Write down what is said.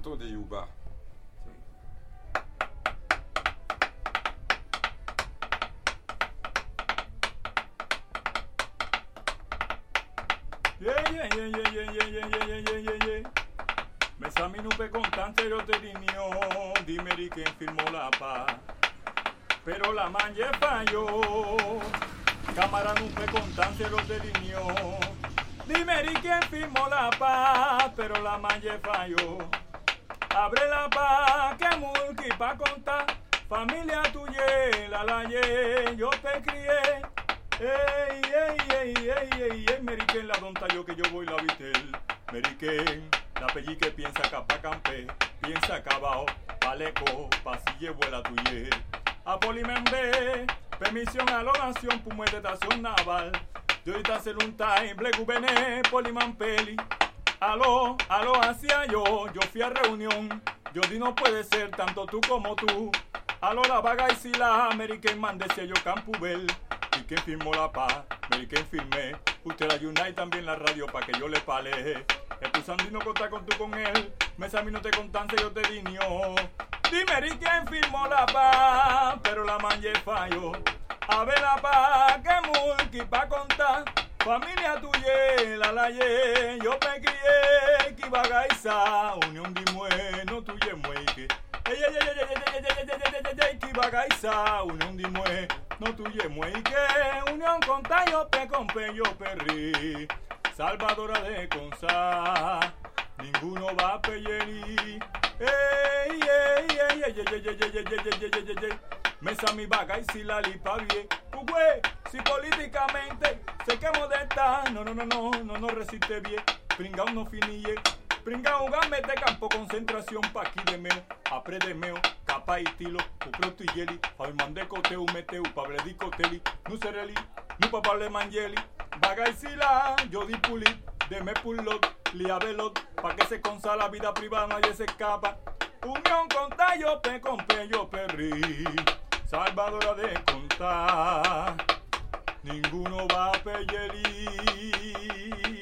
canto de yuga. Mesami nupe constante yo te dinio, dimeri quien firmó la paz, pero la manje falló. Cámara nupe constante yo te dinio, dimeri quien firmó la paz, pero la manje falló. Abre la paz que mulki pa contar, familia tuya, la yo te crié. Ey, ey, ey, ey, ey, ey, Meriken la donta yo que yo voy la vitel. Meriken, la pelli que piensa capa campe, piensa cabao, paleco, pasille vuela tuye. A Polimembe, permisión a la nación, pumo de estación naval. Yo ahorita hacer un time, blegu bene, Polimampeli. Aló, hacia yo fui a reunión. Yo di no puede ser tanto tú como tú. Aló la vaga y si la Meriken mandese yo Campubel. Y quien firmó la paz, Meriken firmé. Usted la Unite también la radio pa' que yo le pale. Espusandino conta con tú con él. Mesa no te contanse yo te dinio. Dime Meriken firmó la paz, pero la manje falló. A ver la paz que mulki pa' contar. Familia tuya, la yo te crié. Que iba gaisa, unión de no tuye mueque. Ey, ey, ey, ey, ey, ey, ey, ey, que iba gaisa, unión de no tuye mueque. Unión con yo te compré, yo perrí. Salvadora de Consa, ninguno va a peyeri. Ey, ey, ey, ey, ey, ey, ey, ey, ey, ey, ey, ey. Mesa mi vaga y si la lipa bien. Güey, si políticamente se que modesta, no resiste bien. Pringa uno finille. Pringa un gamete campo concentración pa' aquí de meo. Apre de meo, capa y tilo, uproto y yeli. Faimande coteu meteu, pabledi coteli. Nu sereli, nu papable mangeli. Vaga y sila, yo di pulit. Deme pulot, liabelot. Pa' que se consa la vida privada, nadie se escapa. Unión con tallo, te compré, yo perrí. Salvadora de contar, ninguno va a peyeri.